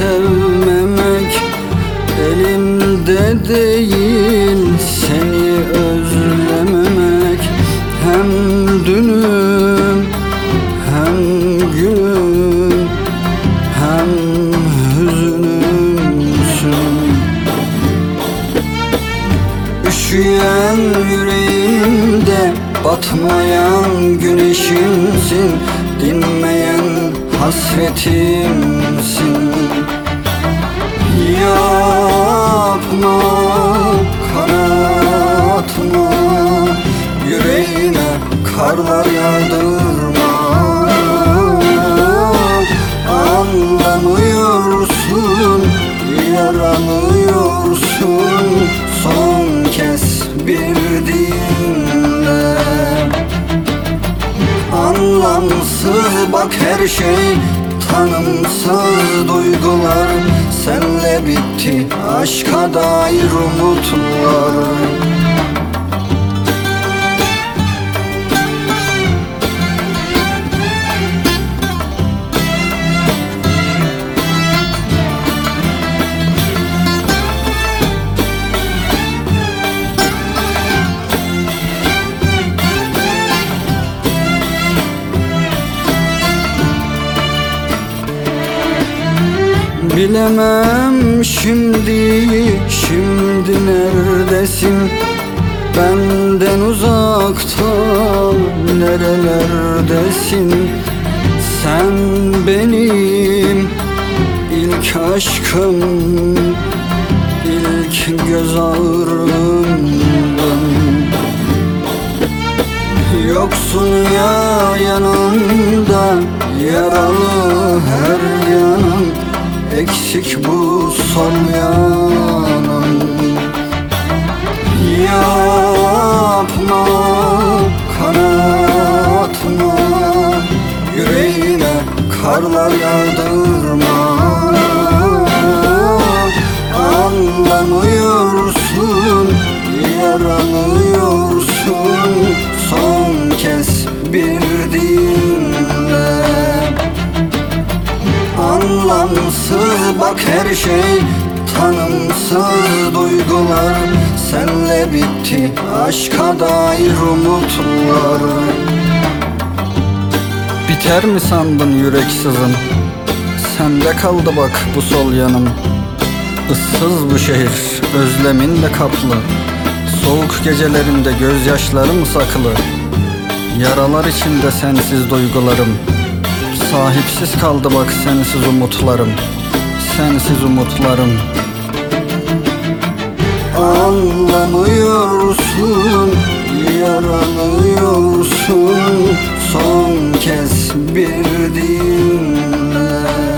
sevmemek elimde değil, seni özlememek. Hem dünüm hem günüm hem hüzünümsün. Üşüyen yüreğimde batmayan güneşimsin, dinmeyen hasretimsin. Yapma, kanatma, yüreğime karlar yağdırma. Anlamıyorsun, yaranıyorsun. Son kez bir dinle. Anlamsız bak her şey, tanımsız duygular. Senle bitti aşka dair umutlar. Bilemem şimdi neredesin? Benden uzakta nerelerdesin? Sen benim ilk aşkım, ilk göz ağrımdın. Yoksun ya yanımda, yaralı her yanım, eksik bu son yanım. Yapma, kanatma, yüreğime karlar yağdırma. Anlamıyorsun, yaranıyorsun. Son kez bir dinle. Anlamsız bak her şey, tanımsız duygular. Senle bitti aşka dair umutlar. Biter mi sandın yürek sızın? Sende kaldı bak bu sol yanım. Issız bu şehir özleminle kaplı. Soğuk gecelerimde gözyaşlarım saklı. Yaralar içinde sensiz duygularım. Sahipsiz kaldı bak sensiz umutlarım, sensiz umutlarım. Anlamıyorsun, yaranıyorsun. Son kez bir dinle.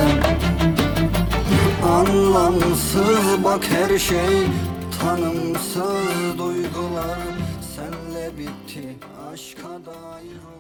Anlamsız bak her şey, tanımsız duygular. Senle bitti aşka dair